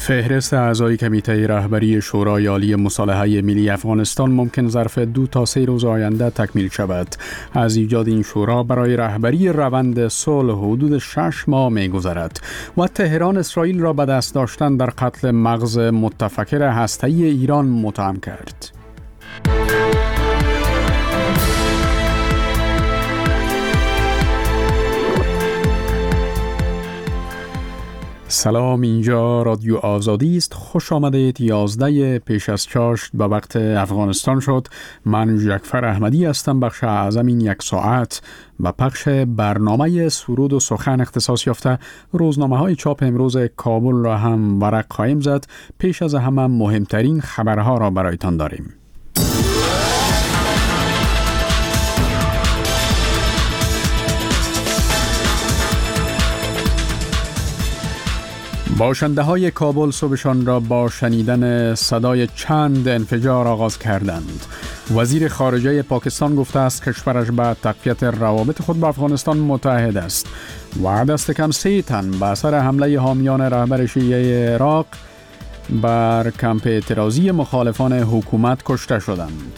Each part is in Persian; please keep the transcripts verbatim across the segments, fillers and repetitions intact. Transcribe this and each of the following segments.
فهرست اعضای کمیته رهبری شورای عالی مصالحه ملی افغانستان ممکن ظرف دو تا سه روز آینده تکمیل شود. از ایجاد این شورا برای رهبری روند صلح حدود شش ماه می‌گذرد و تهران اسرائیل را به دست داشتن در قتل مغز متفکر هسته‌ای ایران متهم کرد. سلام، اینجا رادیو آزادی است. خوش آمدید. یازده پیش از چاشت به وقت افغانستان شد. من جعفر احمدی هستم. بخش اعظم این یک ساعت و پخش برنامه سرود و سخن اختصاص یافته روزنامه های چاپ امروز کابل را هم ورق خواهیم زد. پیش از همه مهمترین خبرها را برایتان داریم. باشنده های کابل صبحشان را با شنیدن صدای چند انفجار آغاز کردند. وزیر خارجه پاکستان گفته است کشورش به تقویت روابط خود با افغانستان متعهد است و دست کم سه تن به اثر حمله حامیان رهبر شیعه عراق بر کمپ اعتراضی مخالفان حکومت کشته شدند.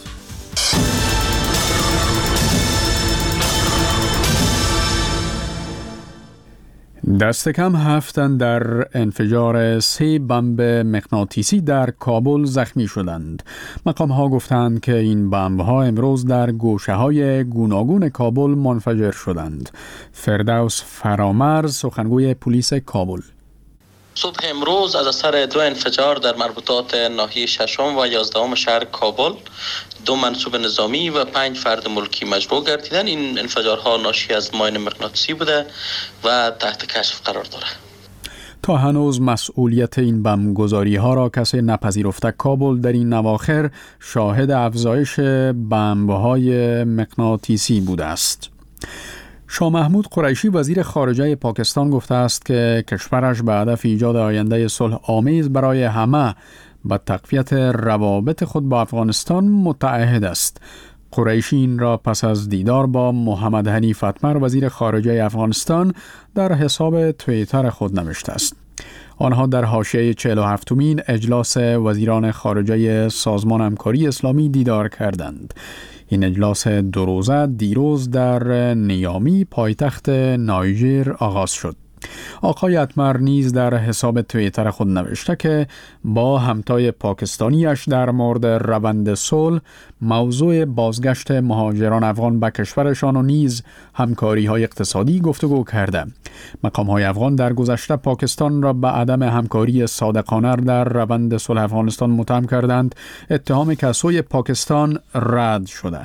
دست کم هفت تن در انفجار سه بمب مغناطیسی در کابل زخمی شدند. مقام ها گفتند که این بمب ها امروز در گوشه های گوناگون کابل منفجر شدند. فردوس فرامرز، سخنگوی پلیس کابل: صبح امروز از اثر دو انفجار در مربوطات ناحیه ششم و یازدهم شهر کابل دو منصوب نظامی و پنج فرد ملکی مجروح گردیدند. این انفجارها ناشی از ماین مغناطیسی بوده و تحت کشف قرار دارد. تا هنوز مسئولیت این بمبگذاری ها را کسی نپذیرفته. کابل در این اواخر شاهد افزایش بمب های مغناطیسی بوده است. شاه محمود قریشی وزیر خارجه پاکستان گفته است که کشورش به هدف ایجاد آینده صلح آمیز برای همه به تقویت روابط خود با افغانستان متعهد است. قریشی این را پس از دیدار با محمد حنیف اتمر وزیر خارجه افغانستان در حساب توییتر خود نوشته است. آنها در حاشیه چهل و هفتمین اجلاس وزیران خارجه سازمان همکاری اسلامی دیدار کردند. این اجلاس دو روزه دیروز در نیامی پایتخت نایجر آغاز شد. آقای اتمر نیز در حساب توییتر خود نوشته که با همتای پاکستانیش در مورد روند صلح، موضوع بازگشت مهاجران افغان به کشورشان و نیز همکاری های اقتصادی گفتگو کرده. مقام های افغان در گذشته پاکستان را به عدم همکاری صادقانه در روند صلح افغانستان متهم کردند. اتهام که از سوی پاکستان رد شده.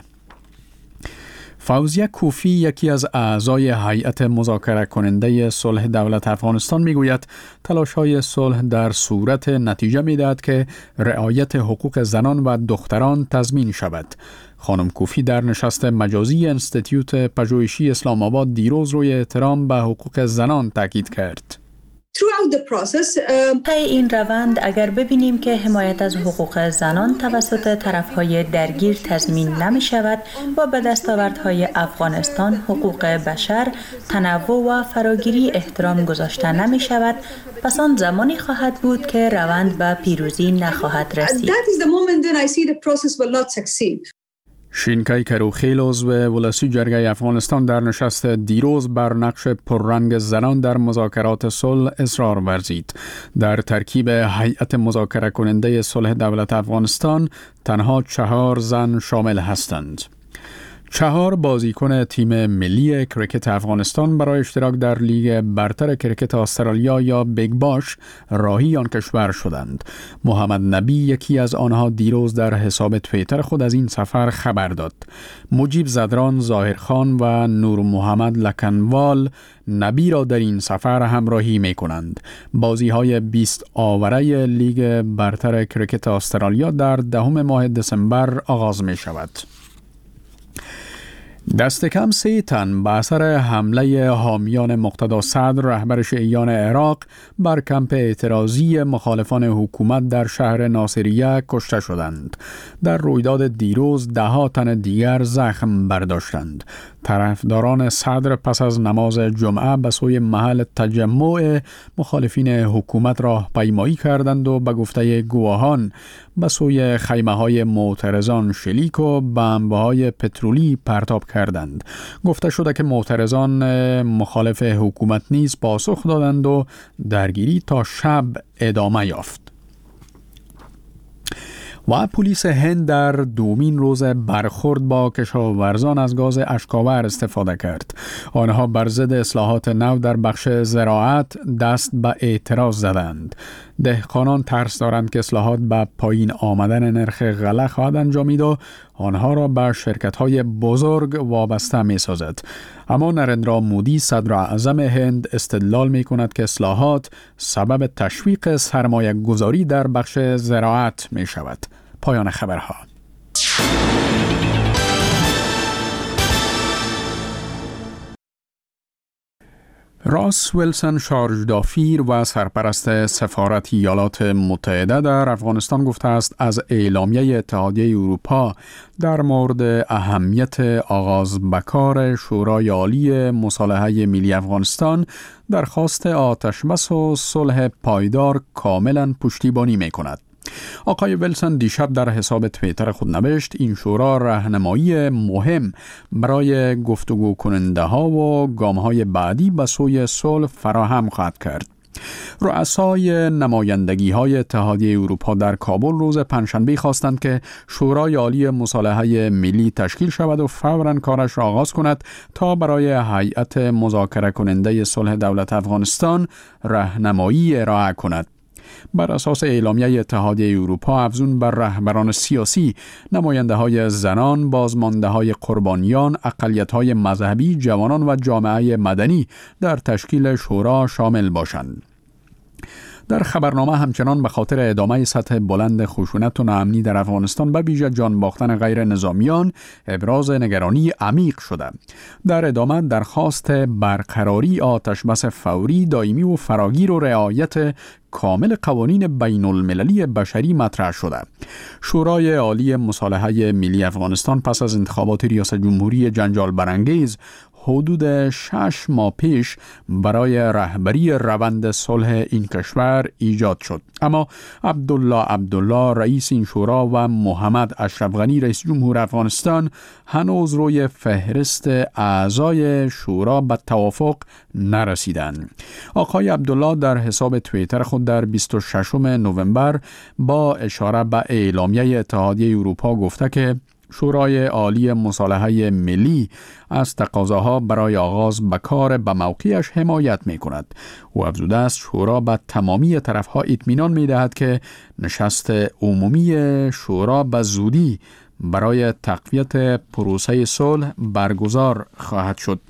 فوزیه کوفی، یکی از اعضای هیئت مذاکره کننده صلح دولت افغانستان، میگوید تلاش‌های صلح در صورت نتیجه می‌دهد که رعایت حقوق زنان و دختران تضمین شود. خانم کوفی در نشست مجازی انستیتیوت پژوهشی اسلام آباد دیروز روی احترام به حقوق زنان تاکید کرد. طی این روند اگر ببینیم که حمایت از حقوق زنان توسط طرفهای درگیر تضمین نمی شود و به دستاوردهای افغانستان، حقوق بشر، تنوع و فراگیری احترام گذاشته نمی شود، پس آن زمانی خواهد بود که روند به پیروزی نخواهد رسید. شینکای کروخیل، عضو ولسی جرگه افغانستان، در نشست دیروز بر نقش پررنگ زنان در مذاکرات صلح اصرار ورزید. در ترکیب هیئت مذاکره کننده صلح دولت افغانستان تنها چهار زن شامل هستند. چهار بازیکن تیم ملی کرکت افغانستان برای اشتراک در لیگ برتر کرکت استرالیا یا بیگ باش راهی آن کشور شدند. محمد نبی، یکی از آنها، دیروز در حساب توییتر خود از این سفر خبر داد. مجیب زدران، ظاهرخان و نور محمد لکنوال نبی را در این سفر همراهی می کنند. بازی های بیست آوره لیگ برتر کرکت استرالیا در دهم ماه دسامبر آغاز می شود. دست کم سه تن به اثر حمله حامیان مقتدا صدر رهبر شیعیان عراق بر کمپ اعتراضی مخالفان حکومت در شهر ناصریه کشته شدند. در رویداد دیروز ده ها تن دیگر زخم برداشتند. طرفداران صدر پس از نماز جمعه به سوی محل تجمع مخالفین حکومت راه پیمایی کردند و به گفته گواهان به سوی خیمه های معترضان شلیک و بمب‌های پترولی پرتاب کردند. گفته شده که معترضان مخالف حکومت نیز پاسخ دادند و درگیری تا شب ادامه یافت. و پلیس هند در دومین روز برخورد با کشاورزان از گاز اشک‌آور استفاده کرد. آنها بر ضد اصلاحات نو در بخش زراعت دست به اعتراض زدند. دهقانان ترس دارند که اصلاحات به پایین آمدن نرخ غله خواهد انجامید و آنها را به شرکت‌های بزرگ وابسته می‌سازد. اما نرندرا مودی صدر اعظم هند استدلال می‌کند که اصلاحات سبب تشویق سرمایه گذاری در بخش زراعت می‌شود. پایان خبرها. راس ویلسون شارژدافیر و سرپرست سفارت ایالات متحده در افغانستان گفته است از اعلامیه اتحادیه اروپا در مورد اهمیت آغاز به کار شورای عالی مصالحه ملی افغانستان درخواست آتشبس و صلح پایدار کاملا پشتیبانی می‌کند. آقای ویلسون دیشب در حساب توییتر خود نوشت این شورا راهنمایی مهم برای گفتگو کننده ها و گام های بعدی به سوی صلح فراهم خواهد کرد. رؤسای نمایندگی های اتحادیه اروپا در کابل روز پنجشنبه خواستند که شورای عالی مصالحه ملی تشکیل شود و فوراً کارش را آغاز کند تا برای هیئت مذاکره کننده صلح دولت افغانستان راهنمایی ارائه کند. بر اساس اعلامیه اتحادیه اروپا افزون بر رهبران سیاسی، نماینده های زنان، بازمانده های قربانیان، اقلیت های مذهبی، جوانان و جامعه مدنی در تشکیل شورا شامل باشند. در خبرنامه همچنان به خاطر ادامه سطح بلند خشونت و ناامنی در افغانستان به ویژه جان باختن غیر نظامیان ابراز نگرانی عمیق شده. در ادامه درخواست برقراری آتشبس فوری، دائمی و فراگیر و رعایت کامل قوانین بین المللی بشری مطرح شده. شورای عالی مصالحه ملی افغانستان پس از انتخابات ریاست جمهوری جنجال برانگیز حدود شش ماه پیش برای رهبری روند صلح این کشور ایجاد شد. اما عبدالله عبدالله رئیس این شورا و محمد اشرف غنی رئیس جمهور افغانستان هنوز روی فهرست اعضای شورا به توافق نرسیدند. آقای عبدالله در حساب توییتر خود در بیست و ششم نوامبر با اشاره به اعلامیه اتحادیه اروپا گفته که شورای عالی مصالحه ملی از تقاضاها برای آغاز به کار به موقعش حمایت می کند. او افزوده است شورا به تمامی طرفها اطمینان می دهد که نشست عمومی شورا به زودی برای تقویت پروسه صلح برگزار خواهد شد.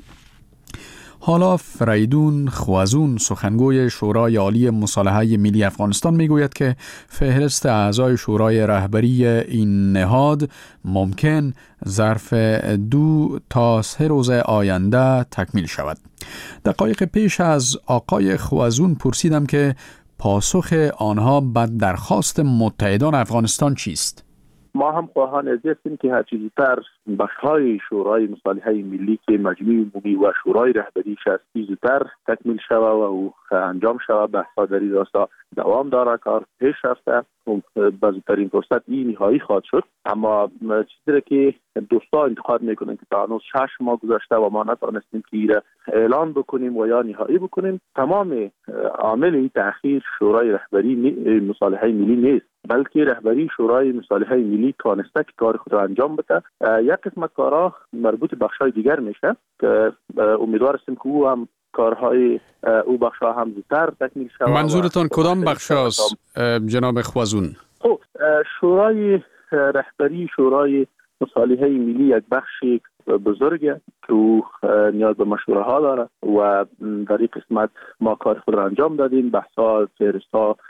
حالا فریدون خوازون سخنگوی شورای عالی مصالحه ملی افغانستان میگوید که فهرست اعضای شورای رهبری این نهاد ممکن ظرف دو تا سه روز آینده تکمیل شود. دقایق پیش از آقای خوازون پرسیدم که پاسخ آنها به درخواست متحدان افغانستان چیست؟ ما هم خواهان از هستیم که هر چیزی تر بخش‌های شورای مصالحه ملی که مجمع عمومی و شورای رهبریش است زودتر تکمیل شود و او انجام شود. بحث‌ها در این راستا دوام داره، کار پیش رفته، به زودترین فرصت این نهایی خواهد شد. اما چیزی که دوستا انتقاد میکنن که تا هنوز شش ماه گذشته و ما نتوانستیم که ایره اعلان بکنیم و یا نهایی بکنیم. تمام عامل این تأخیر شورای رهبری مصالحه ملی نیست، بلکه رهبری شورای مصالحه ملی توانسته که کار خود را انجام بده. یک قسمت کارها مربوط به بخش‌های دیگر میشه که امیدوار هستیم که او هم کارهای او بخش‌ها هم زودتر تکمیل شود. منظورتان کدام بخش‌هاست جناب خوازون؟ خب شورای رهبری شورای مصالحه ملی یک بخشی بزرگه که او نیاز به مشوره ها داره و در این قسمت ما کار خود را انجام دادیم. بحث ها، فهرست ها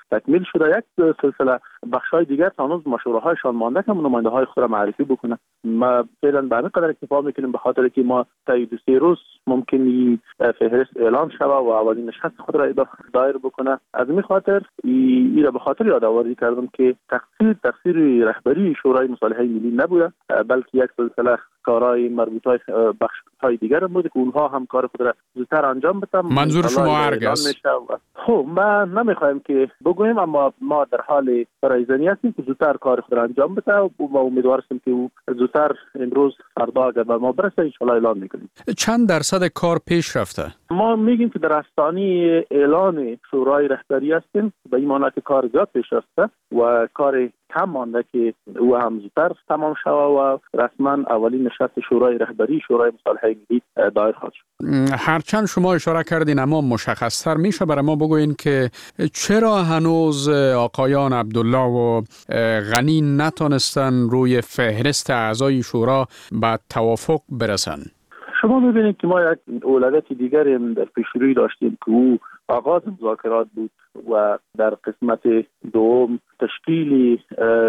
تکمیل شده. یک سلسله بخش‌های دیگر هنوز مشوره‌هایشان مانده که نماینده‌های خود را معرفی بکنه. ما فعلا به همین قدر اکتفا می‌کنیم به خاطر که ما تا دو سه روز ممکن این فهرست اعلان شود و اولین نشست خود را دایر بکنه. از این خاطر این را به خاطر یادآوری کردم که تقصیر تقصیر رهبری شورای مصالحه ملی نبوده، بلکه یک سلسله کارهای مربوطه بخش‌های دیگر بود که اونها هم کار خود را زودتر انجام بدن. منظور شما هرگز؟ خب ما نمیخوایم که بگوییم، اما ما در حال رایزنی هستیم که زودتر کار خود را انجام بده و امیدوار هستیم که او زودتر امروز فردا اگر به ما برسه ان شاء الله اعلان میکنیم. چند درصد کار پیش رفته؟ ما میگیم که در آستانه اعلان شورای رهبری هستیم، به این معنی که کار زیاد پیش رفته و کار کم مانده که او هم زودتر تمام شود و رسما اولین نشست شورای رهبری شورای مصالحه ملی دایر خواهد شد. هرچند شما اشاره کردین اما مشخص‌تر میشه برای ما بگوین که چرا هنوز آقایان عبدالله و غنی نتونستن روی فهرست اعضای شورا به توافق برسن؟ شما میبینید که ما یک اولویت دیگری در پیشروی داشتیم که او آغاز مذاکرات بود و در قسمت دوم تشکیل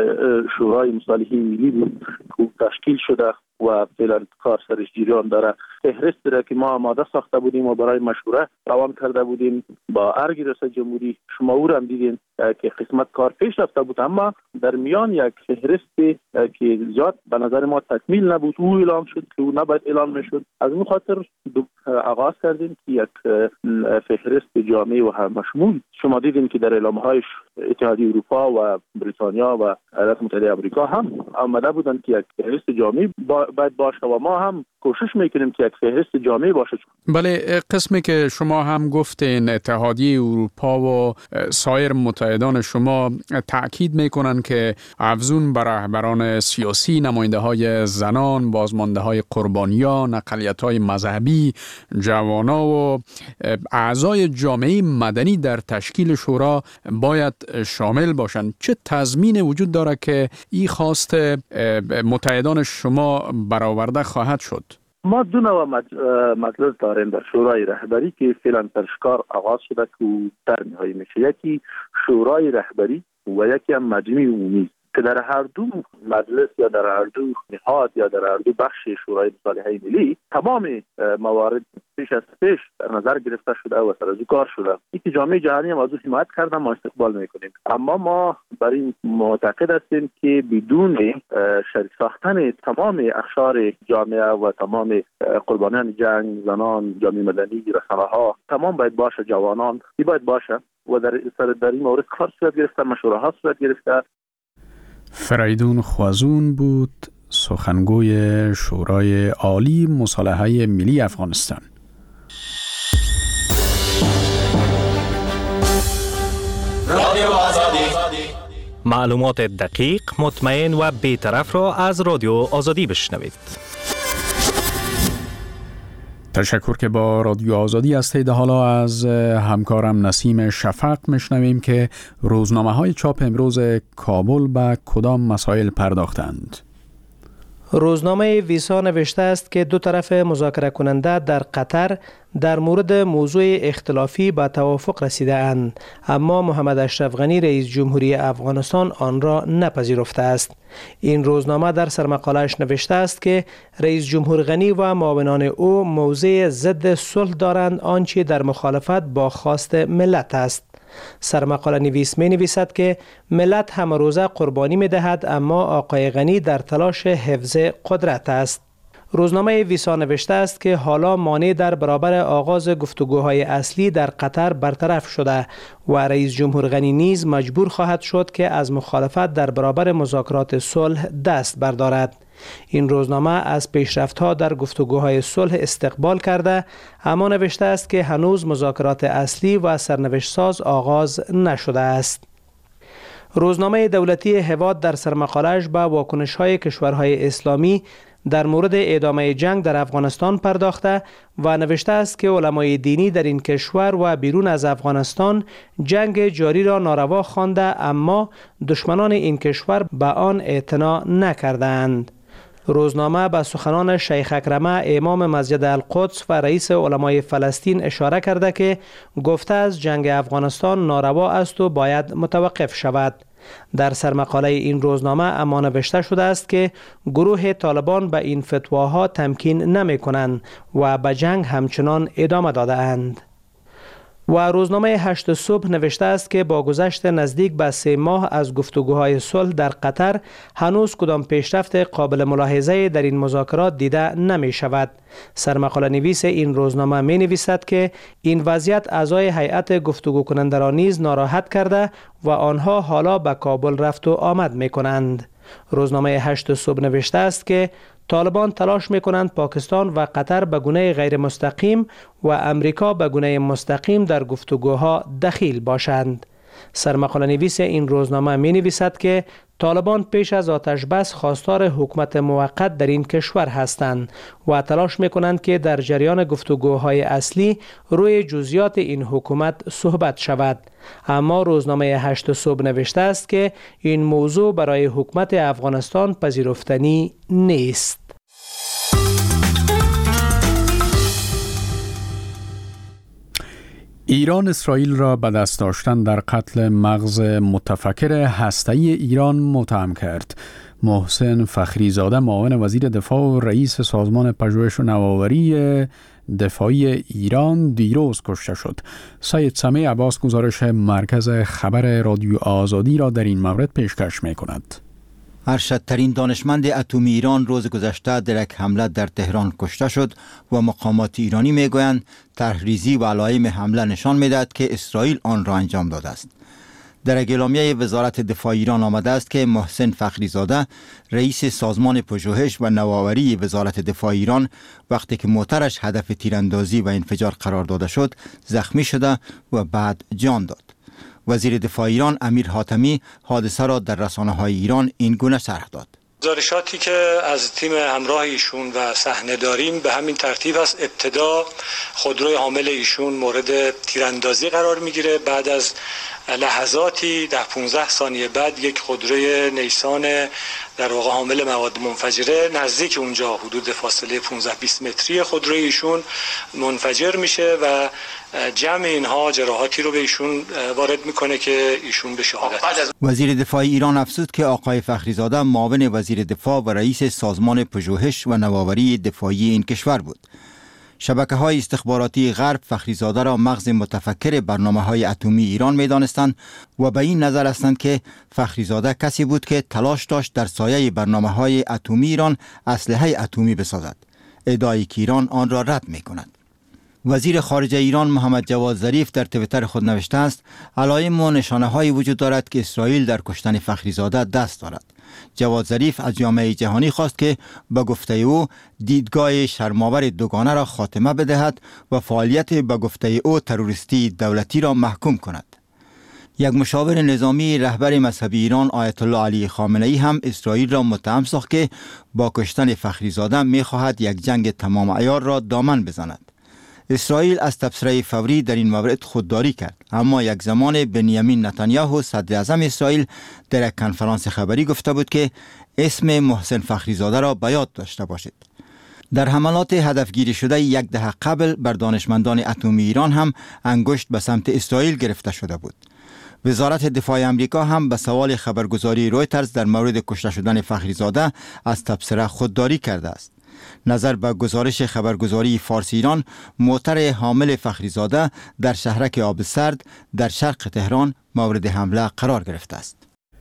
شورای مصالحه ملی بود که تشکیل شده و فعلا کار سرش جریان داره. فهرست را که ما آماده ساخته بودیم و برای مشوره روان کرده بودیم با ارگ ریاست جمهوری، شما او را هم دیدین که قسمت کار پیش رفته بود، اما در میان یک فهرست که زیاد به نظر ما تکمیل نبود او اعلام شد که او نباید اعلام میشد. از این خاطر آغاز کردیم که یک فهرست جامع و هم مشمول. شما دیدین که در اعلامهایش اتحادیه اروپا و بریتانیا و ایالات متحده آمریکا هم آمده بودند که یک فهرست جامع باید باشه و ما هم کوشش میکنیم که یک فهرست جامع باشه. بله، قسمی که شما هم گفتین اتحادیه اروپا و سایر متحدان شما تأکید میکنن که افزون بر رهبران سیاسی، نماینده های زنان، بازمانده های قربانیان، اقلیت های مذهبی، جوانا و اعضای جامعه مدنی در تشکیل شورا باید شامل باشند. چه تضمین وجود داره که این خواست متحدان شما برآورده خواهد شد؟ ما دو نوع مجلس داریم در شورای رهبری که فعلا تشکار آغاز شده که در نهایی میشه. یکی شورای رهبری و یکی هم مجمع عمومی که در هر دو مجلس یا در هر دو نهاد یا در هر دو بخش شورای مصالحه ملی تمام موارد پیش از پیش در نظر گرفته شده و سرازو کار شده. اینکه جامعه جهانی هم از او حمایت کردن، ما استقبال میکنیم، اما ما بر این معتقد هستیم که بدون شریک ساختن تمام اقشار جامعه و تمام قربانیان جنگ، زنان، جامعه مدنی، رسانه‌ها تمام باید باشه، جوانان این باید باشه و در در این مورد کار صورت گرفته، مشوره ها صورت گرفته. فریدون خوازون بود، سخنگوی شورای عالی مصالحه ملی افغانستان. رادیو آزادی، معلومات دقیق، مطمئن و بی‌طرف را از رادیو آزادی بشنوید. تشکر که با رادیو آزادی هستید. حالا از همکارم نسیم شفق میشنویم که روزنامه های چاپ امروز کابل به کدام مسائل پرداختند. روزنامه ویسا نوشته است که دو طرف مذاکره کننده در قطر در مورد موضوع اختلافی به توافق رسیده اند، اما محمد اشرف غنی رئیس جمهوری افغانستان آن را نپذیرفته است. این روزنامه در سرمقاله‌اش نوشته است که رئیس جمهور غنی و معاونان او موضع ضد صلح دارند، آنچه در مخالفت با خواست ملت است. سرمقاله نویس می نویسد که ملت همه روزه قربانی می دهد، اما آقای غنی در تلاش حفظ قدرت است. روزنامه ویسا نوشته است که حالا مانع در برابر آغاز گفتگوهای اصلی در قطر برطرف شده و رئیس جمهور غنی نیز مجبور خواهد شد که از مخالفت در برابر مذاکرات صلح دست بردارد. این روزنامه از پیشرفت‌ها در گفتگوهای صلح استقبال کرده، اما نوشته است که هنوز مذاکرات اصلی و سرنوشت ساز آغاز نشده است. روزنامه دولتی هواد در سرمقاله‌اش به واکنش‌های کشورهای اسلامی در مورد ادامه جنگ در افغانستان پرداخته و نوشته است که علمای دینی در این کشور و بیرون از افغانستان جنگ جاری را ناروا خوانده، اما دشمنان این کشور به آن اعتنا نکردند. روزنامه به سخنان شیخ اکرمه امام مسجد القدس و رئیس علمای فلسطین اشاره کرده که گفته از جنگ افغانستان ناروا است و باید متوقف شود. در سرمقاله این روزنامه اما نوشته شده است که گروه طالبان به این فتواها تمکین نمی کنند و به جنگ همچنان ادامه داده اند. و روزنامه هشت صبح نوشته است که با گذشت نزدیک به سه ماه از گفتگوهای صلح در قطر هنوز کدام پیشرفت قابل ملاحظه در این مذاکرات دیده نمی شود. سرمقاله نویس این روزنامه می نویسد که این وضعیت اعضای هیئت گفتگو کننده را نیز ناراحت کرده و آنها حالا به کابل رفت و آمد می کنند. روزنامه هشت صبح نوشته است که طالبان تلاش می کنند پاکستان و قطر به گونه غیر مستقیم و امریکا به گونه مستقیم در گفتگوها دخیل باشند. سرمقاله نویس این روزنامه می نویسد که طالبان پیش از آتش بس خواستار حکومت موقت در این کشور هستند و تلاش می کنند که در جریان گفتگوهای اصلی روی جزئیات این حکومت صحبت شود. اما روزنامه هشت صبح نوشته است که این موضوع برای حکومت افغانستان پذیرفتنی نیست. ایران اسرائیل را به دست داشتن در قتل مغز متفکر هسته‌ای ایران متهم کرد. محسن فخریزاده معاون وزیر دفاع و رئیس سازمان پژوهش و نوآوری دفاعی ایران دیروز کشته شد. سید سمیع عباس گزارش مرکز خبر رادیو آزادی را در این مورد پیشکش می‌کند. ارشدترین دانشمند اتمی ایران روز گذشته در یک حمله در تهران کشته شد و مقامات ایرانی میگویند طرحریزی و علائم حمله نشان میدهد که اسرائیل آن را انجام داده است. در اعلامیه وزارت دفاع ایران آمده است که محسن فخریزاده رئیس سازمان پژوهش و نوآوری وزارت دفاع ایران وقتی که موترش هدف تیراندازی و انفجار قرار داده شد زخمی شده و بعد جان داد. وزیر دفاع ایران امیر حاتمی حادثه را در رسانه‌های ایران این گونه شرح داد. گزارشاتی که از تیم همراه ایشون و صحنه داریم به همین ترتیب است. ابتدا خودروی حامل ایشون مورد تیراندازی قرار میگیره. بعد از لحظاتی ده پانزده ثانیه بعد یک خودروی نیسان در واقع حامل مواد منفجره نزدیک اونجا حدود فاصله پانزده بیست متری خودروی ایشون منفجر میشه و جمع اینها جراحاتی رو به ایشون وارد میکنه که ایشون به شهادت. وزیر دفاع ایران افزود که آقای فخریزاده معاون وزیر دفاع و رئیس سازمان پژوهش و نوآوری دفاعی این کشور بود. شبکه‌های استخباراتی غرب فخریزاده را مغز متفکر برنامه‌های اتمی ایران می‌دانستند و به این نظر هستند که فخریزاده کسی بود که تلاش داشت در سایه برنامه‌های اتمی ایران اسلحه اتمی بسازد. ادعای که ایران آن را رد می‌کند. وزیر خارجه ایران محمد جواد ظریف در توییتر خود نوشته است علائم و نشانه‌هایی وجود دارد که اسرائیل در کشتن فخریزاده دست دارد. جواد ظریف از جامعه جهانی خواست که به گفته او دیدگاه شرم‌آور دوگانه را خاتمه بدهد و فعالیت به گفته او تروریستی دولتی را محکوم کند. یک مشاور نظامی رهبر مذهبی ایران آیت الله علی خامنه‌ای هم اسرائیل را متهم ساخت که با کشتن فخریزاده می‌خواهد یک جنگ تمام عیار را دامن بزند. اسرائیل از تبصره فوری در این مورد خودداری کرد، اما یک زمان بنیامین نتانیاهو صدر اعظم اسرائیل در یک کنفرانس خبری گفته بود که اسم محسن فخریزاده را به یاد داشته باشید. در حملات هدفگیری شده یک دهه قبل بر دانشمندان اتمی ایران هم انگشت به سمت اسرائیل گرفته شده بود. وزارت دفاع آمریکا هم به سوال خبرگزاری رویترز در مورد کشته شدن فخریزاده از تبصره خودداری کرده است. نظر به گزارش خبرگزاری فارسی ایران، موتر حامل فخریزاده در شهرک آب سرد در شرق تهران مورد حمله قرار گرفته است.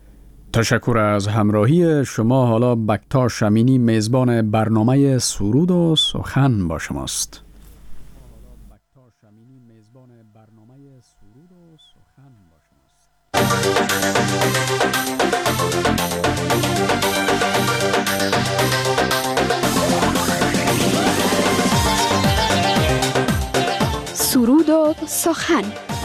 تشکر از همراهی شما. حالا بکتاش امینی میزبان برنامه سرود و سخن با شماست. سرود و سخن.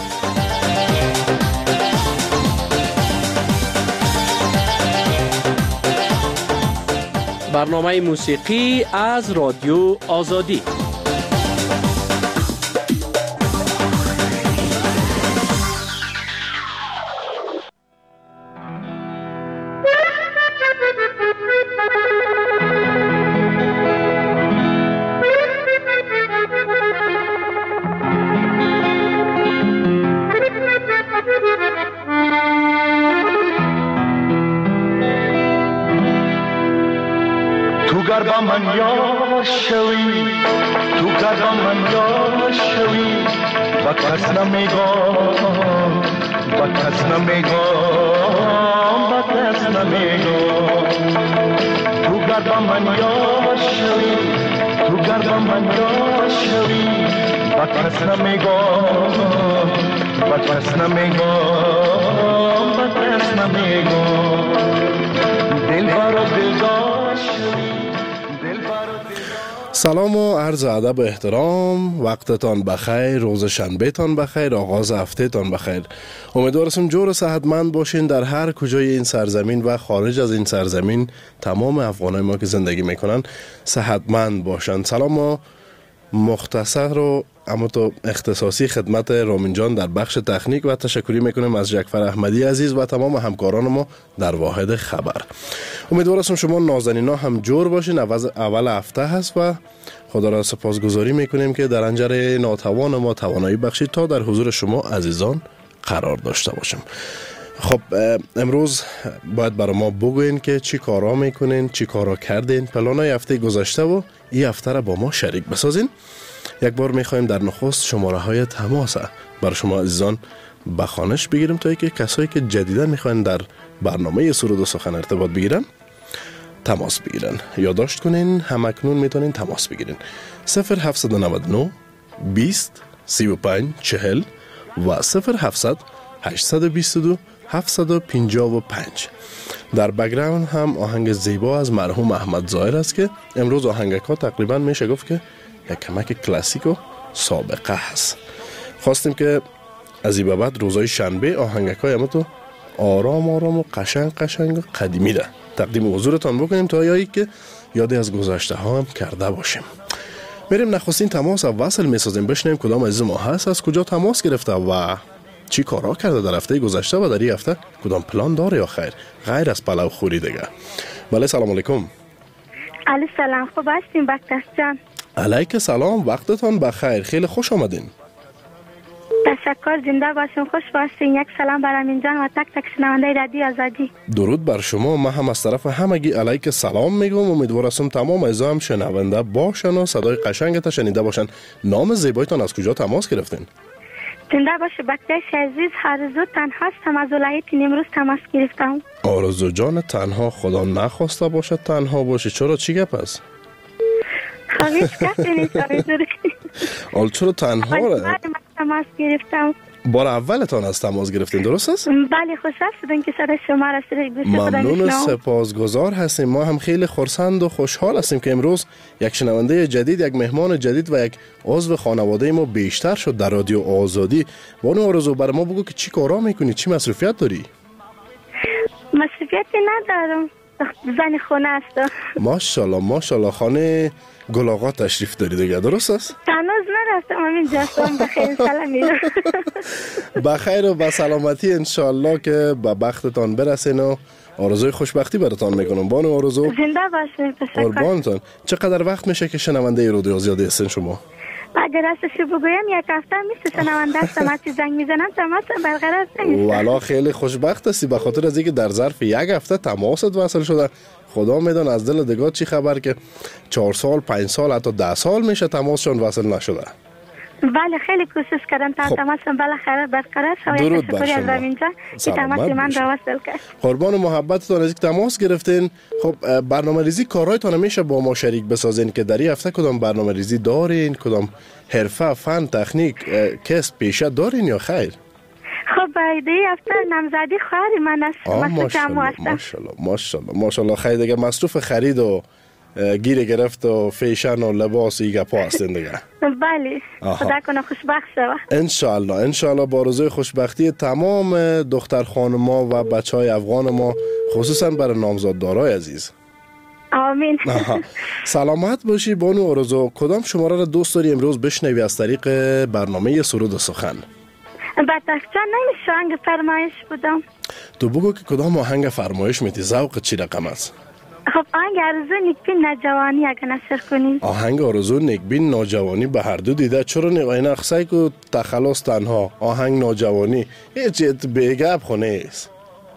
برنامه موسیقی از رادیو آزادی. تو گر با من یار شوی تو گر با من یار شوی با کس نمیگم با کس نمیگم با کس نمیگم تو گر با من یار شوی تو گر با من یار شوی با کس نمیگم با کس نمیگم با کس نمیگم دلبر و دلدار شوی. سلام و عرض ادب و احترام، وقتتان بخیر، روز شنبه تان بخیر، آغاز هفته تان بخیر. امیدوارم جور و صحتمند باشین در هر کجای این سرزمین و خارج از این سرزمین. تمام افغانای ما که زندگی میکنن صحتمند باشن. سلام و مختصر و اما تو اختصاصی خدمت رامین جان در بخش تکنیک و تشکری میکنم از جعفر احمدی عزیز و تمام همکاران ما در واحد خبر. امیدوارم شما نازنینا هم جور باشین. اول هفته هست و خدا را سپاسگزاری میکنیم که در انجر ناتوان ما توانایی بخشید تا در حضور شما عزیزان قرار داشته باشیم. خب امروز باید برای ما بگوین که چی کارا میکنین، چی کارا کردین، پلانای هفته گذشته و این هفته را با ما شریک بسازین. یک بار میخوایم در نخست شماره های تماس برای شما عزیزان بخوانش بگیریم تا اینکه کسایی که جدیدا میخواین در برنامه سرود و سخن ارتباط بگیرن تماس بگیرن. یادداشت کنین همکنون میتونین تماس بگیرین صفر هفت نه نه بیست سی و پنج چهل و صفر هفتصد هشتصد و بیست و دو هفتصد و پنجاه و پنج. در بک‌گراند هم آهنگ زیبا از مرحوم احمد ظاهر است که امروز آهنگک ها تقریبا میشه گفت که یک کمک کلاسیک و سابقه هست. خواستیم که از این بعد روزای شنبه آهنگک های اما تو آرام آرام و قشنگ قشنگ و قدیمی ده تقدیم حضورتان بکنیم تا یایی که یادی از گذشته ها هم کرده باشیم. میریم نخستین تماس و وصل میسازیم، بشنیم کدام عزیز ما هست، از کجا تماس گرفته و چی کارا کرده در هفته گذشته و در این هفته کدام پلان داره یا خیر غیر از پلو خوری دیگه. بله سلام علیکم. علی سلام، خوب هستین بکتش جان؟ علیک سلام، وقتتان بخیر، خیلی خوش آمدین. تشکر، زنده باشین، خوش باشین. یک سلام برام اینجان و تک تک شنونده رادیو آزادی. درود بر شما. من هم از طرف همگی علیک سلام میگم. امیدوارم تمام اعضا هم شنونده باشن و صدای قشنگت شنیده باشن. نام زیبایتان از کجا تماس گرفتین؟ زنده باشه بکتش عزیز، آرزو تنها هستم از ولایت نیمروز تماس گرفتم. آرزو جان تنها، خدا نخواسته باشه تنها باشه. چرا چی گپ است؟ خواهیش کسی نیست آرزو. آل چرا تنها را؟ تماس گرفتم. بار اولتان از تماس گرفتین درست است؟ بله، خوشحال شدم که صدای شما را ممنون و سپاسگزار هستیم. ما هم خیلی خرسند و خوشحال هستیم که امروز یک شنونده جدید، یک مهمان جدید و یک عضو خانواده ما بیشتر شد در رادیو آزادی. بانو آرزو برای ما بگو که چی کارا میکنی، چی مصروفیت داری؟ مصروفیتی ندارم، زن خونه هستم. ماشاءالله ماشاءالله. خانه گل آقا تشریف داری دیگه درست است؟ تنوز نرفتم، همین جاستم. بخیر سلام میرم. بخیر و با سلامتی انشالله که به بختتان برسین و آرزوی خوشبختی براتان میکنم. بانو آرزو زنده باشین. تشکر. قربانتان. چقدر وقت میشه که شنونده رادیو آزادی هستین شما؟ اگر راستش بگویم یک هفته میشه شنونده هستم. از چی زنگ میزنم تماس برقرار نمیشه. والا خیلی خوشبخت هستی به خاطر از اینکه در ظرف یک هفته تماست وصل شده. خدا میدون از دل دگاه چی خبر که چهار سال پنج سال حتی ده سال میشه تماسشون وصل نشده. بله خیلی کوشش کردم تا خب. تماسم بالاخره برقرار شد. درود بر شما. از اینجا که تماس من را وصل کرد. قربان محبتتون از اینکه تماس گرفتین. خب برنامه ریزی کارهایتان میشه با ما شریک بسازین که در این هفته کدام برنامه ریزی دارین، کدام حرفه، فن، تکنیک، کسب، پیشه دارین یا خیر؟ خب ایده هفته نامزدی خواهر من است. ماشاءالله ماشاءالله ماشاءالله ماشاءالله. خیر دیگه مصروف خرید و گیر گرفت و فیشن و لباس ایگه پا هستین دیگه. بله خدا کنه خوشبخت شوه انشالله. انشالله با آرزوی خوشبختی تمام دختر خانما و بچه های افغان ما، خصوصا برای نامزددارای عزیز. آمین. سلامت باشی بانو آرزو. کدام شماره را دوست داری امروز بشنوی از طریق برنامه سرود و سخن؟ بطخ جان نمیشه آهنگ فرمایش بودم. تو بگو که کدام آهنگ فرمایش میتی، ذوق چی رقم است؟ خب آهنگ آرزو نیکبین ناجوانی اگه نشر کنی. آهنگ آرزو نیکبین ناجوانی به هر دو دیده. چرا نگاهی نقصه که تخلص تنها آهنگ ناجوانی هیچ بیگه اب خونه ایست.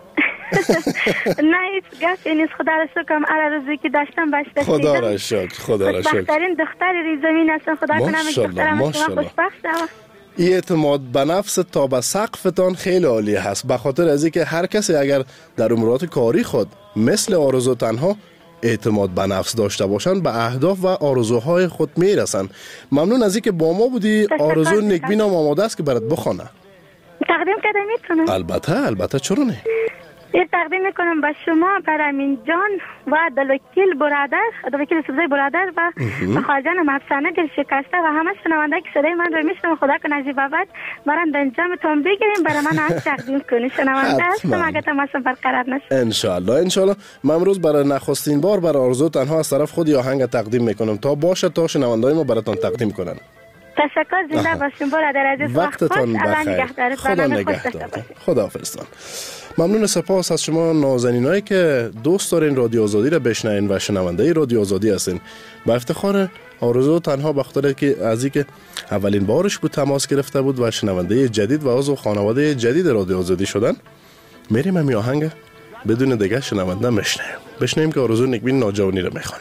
نه هیچ گفتی نیست. خدا را شکرم هر روزی که داشتم باش رسیدم. خدا را شکر، خدا را شکر. خوشبخت‌ترین دختر روی زمین هستم. خدا کنم که دخترم شما خوشبخت شود. این اعتماد به نفس تا به سقفتان خیلی عالی هست، به خاطر از اینکه هر کسی اگر در امورات کاری خود مثل آرزو تنها اعتماد به نفس داشته باشند به اهداف و آرزوهای خود میرسن. ممنون از اینکه با ما بودی. آرزو نیکبین هم آماده است که برات بخونه. تقدیم کرده میتونم؟ البته البته، چرا نه. یه تقدیم میکنم به شما، برامین جان و دلوکیل برادر، دلوکیل سبزی برادر و خواجان افسانه دل شکسته و همه شنونده که صدای من رو میشنم. خدا کنه از بعد برام به انجامتون بگیریم، برای من از تقدیم کنی. شنونده هستم اگه تماشا برقرار نشه. ان شاء الله ان شاء الله. من امروز برای نخستین بار برای آرزو تنها از طرف خود آهنگ تقدیم میکنم تا باشه تا شنوندای ما براتون تقدیم کنن. تشکر، زنده باشین برادر عزیز. وقتتون بخیر. خدا نگهدار. خداحافظ. ممنون سپاس از شما نازنینایی که دوست دارین رادیو آزادی را بشنوین و شنونده رادیو آزادی هستین. با افتخار آرزو تنها بخاطر که از اینکه اولین بارش بود تماس گرفته بود و شنونده جدید و عضو خانواده جدید رادیو آزادی شدن، میریم همین آهنگ بدون دیگه شنونده بشنویم. بشنویم که آرزو نیکبین ناجوانی را میخونه.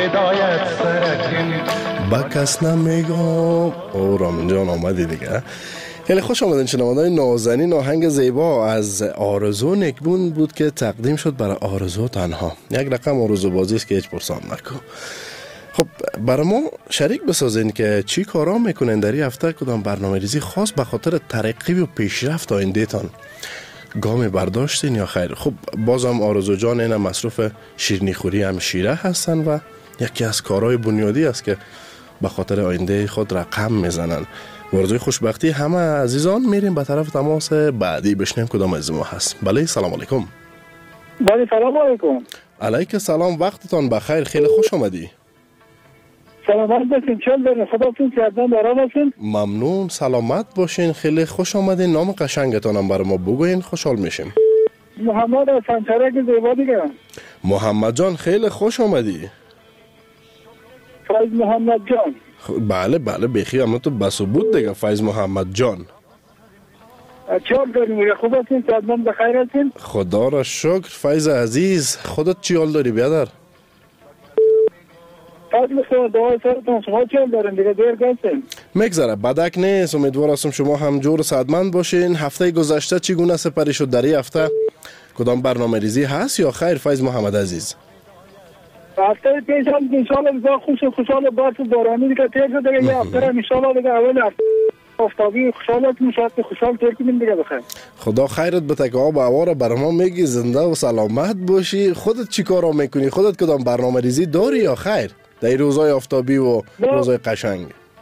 هدایت سرکن با کس نمیگم. او رامین جان آمدی دیگه. خیلی خوش آمدین شنوندگان نازنین. آهنگ زیبا از آرزو نکبون بود که تقدیم شد برای آرزو تنها. یک رقم آرزو بازی است که هیچ پرسان نکن. خب برای ما شریک بسازین که چی کارا میکنین در این هفته، کدام برنامه ریزی خاص به خاطر ترقی و پیشرفت آیندهتان گام برداشتین یا خیر؟ خب بازم آرزو جان اینا مصروف شیرینی خوری هم شیره هستن و یکی از کارهای بنیادی است که به خاطر آینده خود رقم میزنن. ورزوی خوشبختی همه عزیزان. میریم به طرف تماس بعدی بشنیم کدام از ما هست. بله سلام علیکم. بله سلام علیکم. علیک سلام، وقتتان بخیر، خیلی خوش آمدی. سلامت باشین، چل دارین، خداتون سیادان دارا باشین. ممنون، سلامت باشین، خیلی خوش آمدین. نام قشنگتانم برای ما بگوین، خوشحال میشیم. محمد از سنچرک زیبا دیگه. محمد جان خیلی خوش آمدی. فیض محمد جان. بله بله بخیر، اما تو بسو بود دیگه. فیض محمد جان چهار داریم، خداتون سیادان بخیر هستین. خدا را شکر. فیض عزیز خودت چی حال داری بیادر؟ فضل خدا دعای سرتون، شما چی حال دارین دیگه؟ دیر گستین مگذره، بدک نیست. امیدوار هستم شما هم جور سعادتمند باشین. هفته گذشته چگونه سپری شد؟ در این هفته کدام برنامه ریزی هست یا خیر فیض محمد عزیز؟ هفته پیش هم انشالله بزا خوش خوشحال برف بارانی دیگه تیر شد دیگه. یه هفته هم انشالله دیگه اول هفته آفتابی خوشحالت میشد که خوشحال تیر کنیم دیگه بخیر. خدا خیرت بده که آب هوا را برای ما میگی، زنده و سلامت باشی. خودت چی کارا میکنی؟ خودت کدام برنامه ریزی داری یا خیر در روزای آفتابی و روزای قشنگ؟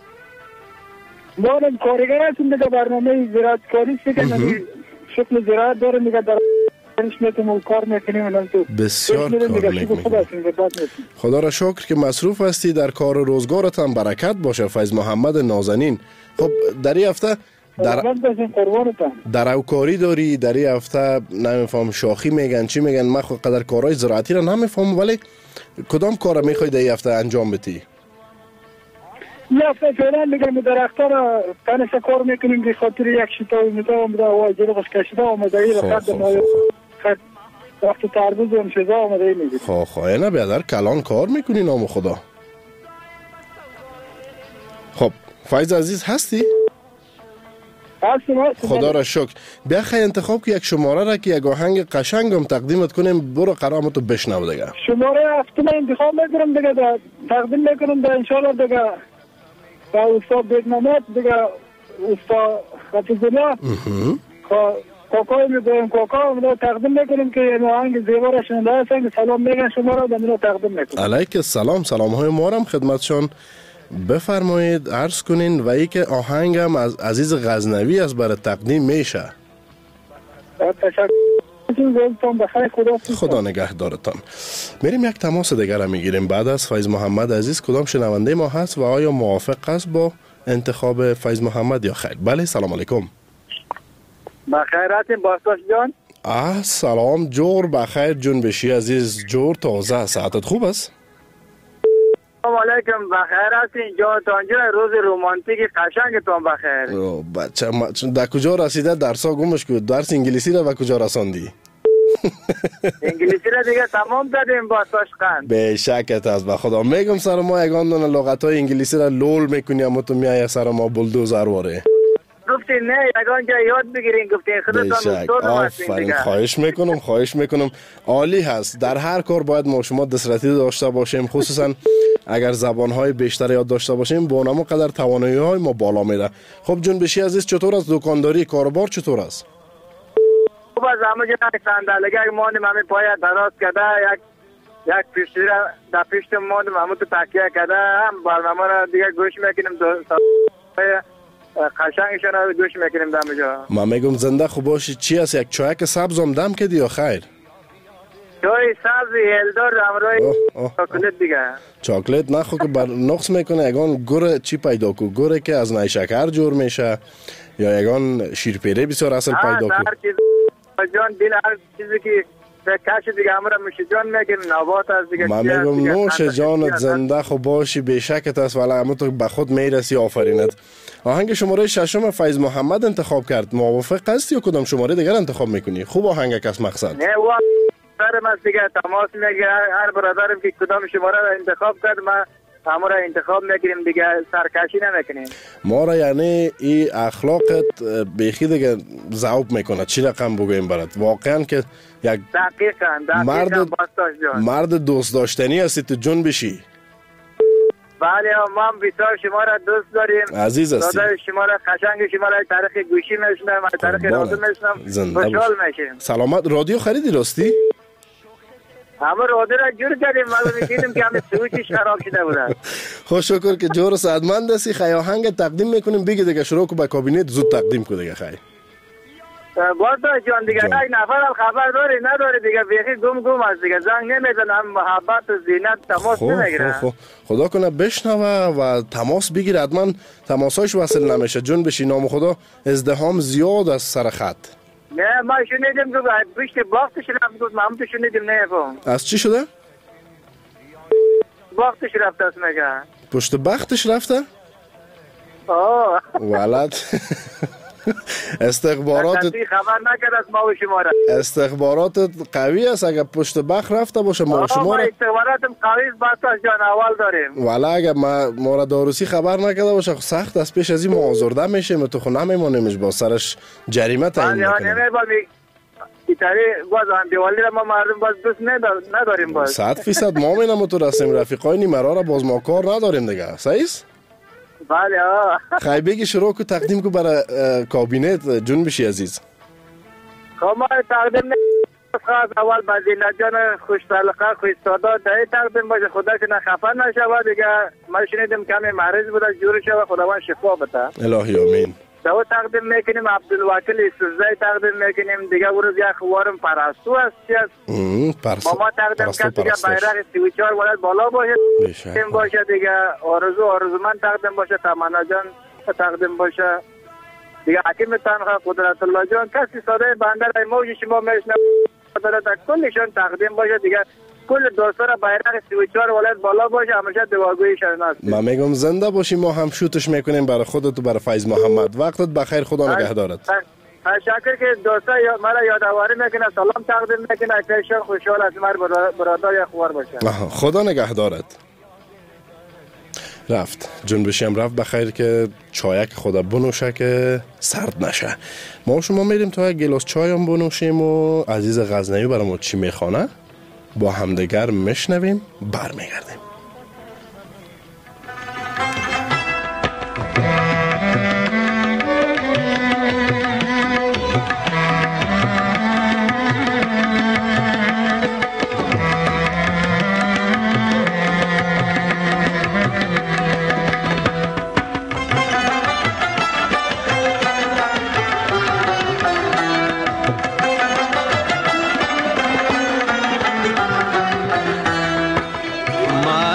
ما هم کارگر هستیم دیگه، برنامه زراعت کاری که شکل زراعت داره دیگه، در میتونیم کار میکنیم. بسیار کار میکنیم. خدا را شکر که مصروف هستی. در کار و روزگارت هم برکت باشه فیض محمد نازنین. خب در این هفته در در اوکاری داری؟ در این هفته نمیفهم شاخی میگن چی میگن، من خود قدر کارهای زراعتی را نمیفهم، ولی کدام کار میخوای در این هفته انجام بدی؟ یه هفته فعلا میگم درختار را تنش کار میکنیم به خاطر یک شتا اومده اومده هوا جلوش کشیده اومده ای را خط ما خط وقت تربوز و امشزا اومده ای میگیم. خواه خواه نه بیادر کلان کار میکنی نام خدا. خب فیض عزیز هستی؟ هستیم هستیم. خدا را شکر. بیا خیلی انتخاب که یک شماره را که یک آهنگ قشنگ هم تقدیمت کنیم، برو قرامتو بشنو دیگه. شماره هفته من انتخاب میکنم دیگه، تقدیم میکنم در انشالله دیگه با استاد بیگنامت دیگه، استاد حفظالله کاکای میگویم کاکا منو تقدیم میکنیم که این آهنگ زیبا را شنیده هستن که سلام میگن شما را منو تقدیم میکنم. علیک السلام، سلام های ما را خدمتشان بفرمایید عرض کنین و ای که آهنگ هم از عزیز غزنوی از برای تقدیم میشه. تشکر. خدا نگهدارتان. میریم یک تماس دیگر را میگیریم بعد از فیض محمد عزیز. کدام شنونده ما هست و آیا موافق است با انتخاب فیض محمد یا خیر؟ بله سلام علیکم. بخیر هستین باستاش جان؟ آه سلام جور بخیر جون بشی عزیز. جور تازه ساعتت خوب است؟ سلام علیکم بخیر هستین جان تانجا، روز رومانتیک قشنگتون بخیر. بچه ما در کجا رسیده درسا گمش کد؟ درس انگلیسی را و کجا رساندی؟ انگلیسی را دیگه تمام دادیم با ساشقند. به شکت از به خدا میگم سر ما یگان دونه لغت های انگلیسی را لول میکنی اما تو میای سر ما بلدوزر واره. گفتین نه یگان جا یاد بگیرین، گفتین خودتان استاد هستین دیگه. خواهش میکنم خواهش میکنم عالی هست. در هر کار باید ما شما دسترسی داشته باشیم، خصوصا اگر زبان‌های بیشتر یاد داشته باشیم با اونم قدر توانایی‌های ما بالا میره. خب جون بشی عزیز چطور است دکانداری کاروبار چطور است؟ خوب از همه جا صندلی‌ها ماندیم همه پای دراز کرده، یک یک پیشتی را در پیشت ماندیم همه تو تکیه کرده، هم برنامه را دیگه گوش میکنیم قشنگشون را گوش میکنیم دم جا. من میگم زنده خوب باشی. چی است یک چایک سبز هم دم کردی یا خیر؟ چای سبز هلدار همراه چاکلت دیگه. چاکلت نخو که بر نقص میکنه. یگان گوره چی پیدا کو؟ گوره که از نیشکر جور میشه یا یگان شیرپیره بسیار اصل پیدا کو؟ هر چیز جان دل هر چیزی که کاش دیگه همراه میشه جان میگیم نبات از دیگه. من میگم نوش جانت زنده خو باشی به شکت است ولی اما تو به خود میرسی آفرینت. آهنگ شماره ششم فیض محمد انتخاب کرد، موافق هستی یا کدام شماره دیگر انتخاب میکنی؟ خوب آهنگ کس مقصد. نه و دخترم است دیگه، تماس میگیره. هر برادرم که کدام شماره را انتخاب کرد ما همه را انتخاب میگیریم دیگه، سرکشی نمیکنیم. ما را یعنی این اخلاقت بیخی دیگه ذوب میکنه. چی رقم بگویم برات؟ واقعا که یک دقیقاً دقیقاً مرد باستاش جان، مرد دوست داشتنی هستی تو جون بشی. بله ما هم بسیار شما را دوست داریم. عزیز هستی. صدای شما را قشنگ شما را تاریخ گوشی میشنم، تاریخ رادیو میشنم، خوشحال میشیم. سلامت. رادیو خریدی راستی؟ همه رادیو را جور کردیم، ما دیدیم که همه سویچش خراب شده بود. خوش شکر که جور سعادتمند هستی. خیلی آهنگ تقدیم میکنیم، بگی دیگه شروع کو به کابینت زود تقدیم کو دیگه. خیلی باتا جان دیگه یک نفر هم خبر داری نداری دیگه، بیخی گم گم است دیگه، زنگ نمیزنم، محبت و زینت تماس نمیگیره. خب خدا کنه بشنوه و تماس بگیره. حتما تماساش وصل نمیشه جون بشی. نام خدا ازدحام زیاد از سر خط. نه ما شنیدیم که پشت باختش رفت بود، ما هم تو شنیدیم. نه فهم از چی شده؟ باختش رفت است میگه. پشت بختش رفته؟ آه ولد استخبارات خبر نکرد از ما و شما را. استخبارات قوی است. اگر پشت بخت رفته باشه ما و شما را استخباراتم قوی است. باستاش جان اول داریم. والا اگر ما ما را داروسی خبر نکرده باشه سخت از پیش از این ما آزرده میشیم، تو خو نمیمونیمش، با سرش جریمه تعیین میکنیم. ایتاری باز اندیوالی را ما مردم باز دوست نداریم. باز صد فیصد ما مینم تو رسیم رفیقای نیمرا را باز ما کار نداریم دیگه. صحیح؟ بله ها. خیلی بگی شروع کو تقدیم کو برای کابینت جون بشی عزیز. خب ما تقدیم خواهد اول بزینه جان خوش طلقه خوش سادا دهی تقدیم باشه، خدا که نخفه نشوه دیگه. ما شنیدیم کمی مریض بود جور شوه، خداوند شفا بده. الهی آمین. دو تقدیم میکنیم عبدالوکیل استوزای تقدیم میکنیم دیگه. ورز یک خوارم پرستو است چی است ماما تقدیم کرد دیگه. بیرق سی و چهار ولد بالا باشه تقدیم باشه دیگه. آرزو آرزو من تقدیم باشه، تمنا جان تقدیم باشه دیگه. حکیم تنها قدرت الله جان کسی ساده بنده رای موج شما میشنم قدرت کلشان تقدیم باشه دیگه. کل دوستا را بیرق سی و چهار ولایت بالا باشه، همیشه دعاگوی شرناست. ما میگم زنده باشی، ما هم شوتش میکنیم برای خودت و برای فیض محمد. وقتت بخیر، خدا نگهدارت. تشکر که دوستا مرا یادآوری میکنه، سلام تقدیم میکنه که شان خوشحال از مر برادر خوار باشه. خدا نگهدارت. رفت جون بشیم رفت بخیر که چایک خدا بنوشه که سرد نشه. ما شما میریم تا یک گلاس چای هم بنوشیم و عزیز غزنوی برای ما چی میخوانه با همدیگر میشنویم، برمیگردیم. My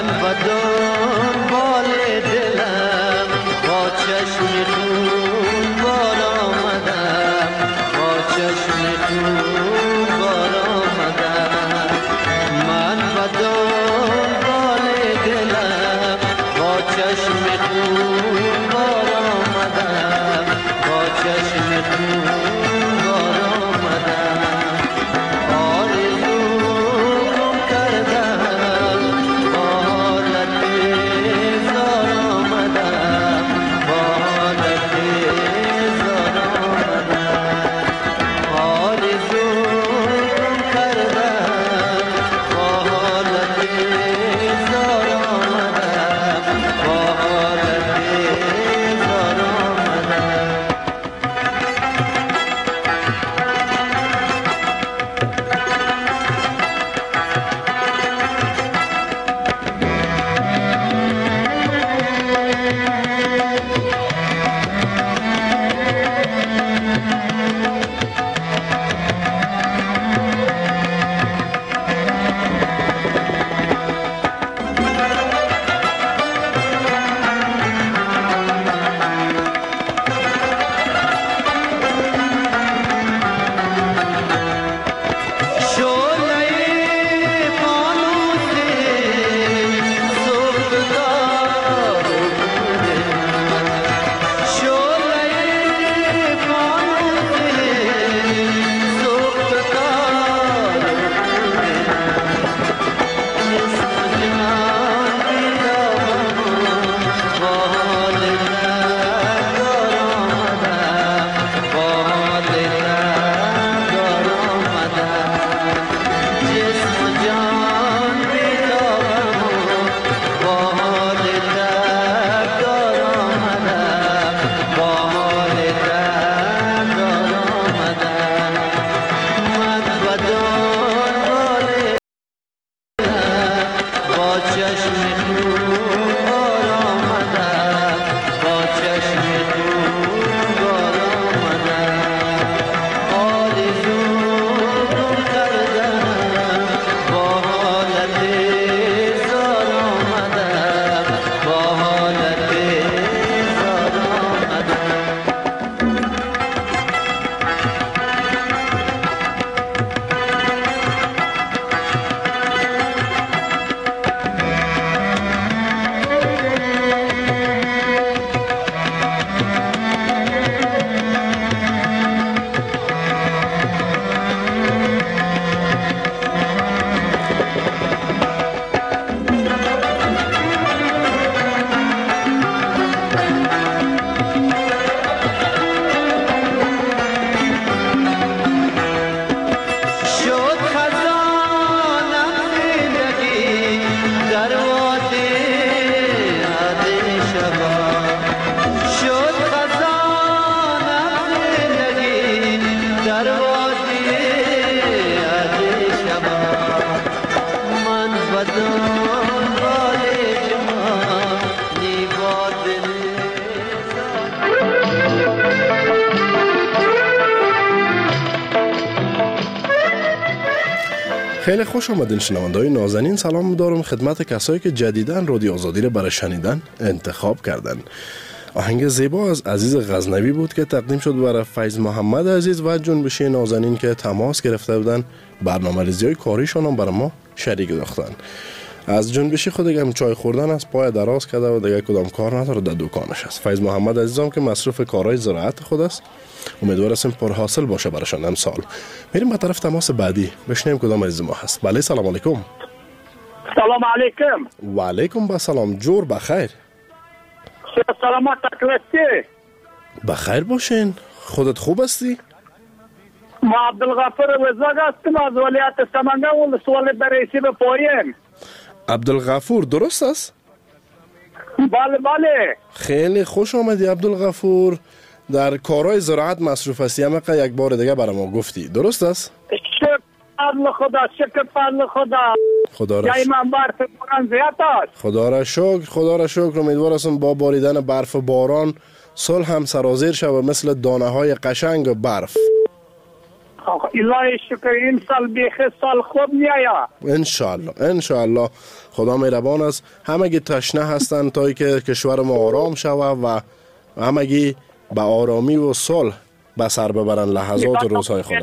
خیلی خوش آمدین شنونده‌های نازنین. سلام دارم خدمت کسایی که جدیداً رادیو آزادی رو برای شنیدن انتخاب کردن. آهنگ زیبا از عزیز غزنوی بود که تقدیم شد برای فیض محمد عزیز و جنبشی نازنین که تماس گرفته بودن، برنامه‌ریزی‌های کاریشون هم برای ما شریک داشتن. از جنبشی خود هم چای خوردن از پای دراز کرده و دیگه کدام کار نداره در دکانش است. فیض محمد عزیزم که مصروف کارهای زراعت خود است، امیدوار هستیم پرحاصل باشه براشون امسال. میریم به طرف تماس بعدی بشنیم کدام عزیز ما هست. بله سلام علیکم. سلام علیکم. و علیکم با سلام. جور بخیر. سلامت اکلتی. بخیر باشین. خودت خوب هستی؟ ما عبدالغفور وزاگ هستم از ولایت سمنگان ولسوالی بریسی به پایین. عبدالغفور درست است؟ بله بله. خیلی خوش آمدی عبدالغفور. در کارهای زراعت مصروف هستی، اما یک بار دیگه برای ما گفتی درست است؟ شکر فضل خدا، شکر فضل خدا. خدا را جای من برف باران زیاد است. خدا را شکر، خدا را شکر. امیدوار هستم با باریدن برف و باران سال هم سرازیر شود مثل دانه های قشنگ و برف. الهی شکر این سال بیخی سال خوب میایا. انشالله انشالله. خدا مهربان است. همگی تشنه هستن تا که کشور ما آرام شود و همگی به آرامی و صلح به سر ببرن لحظات و روزهای خود.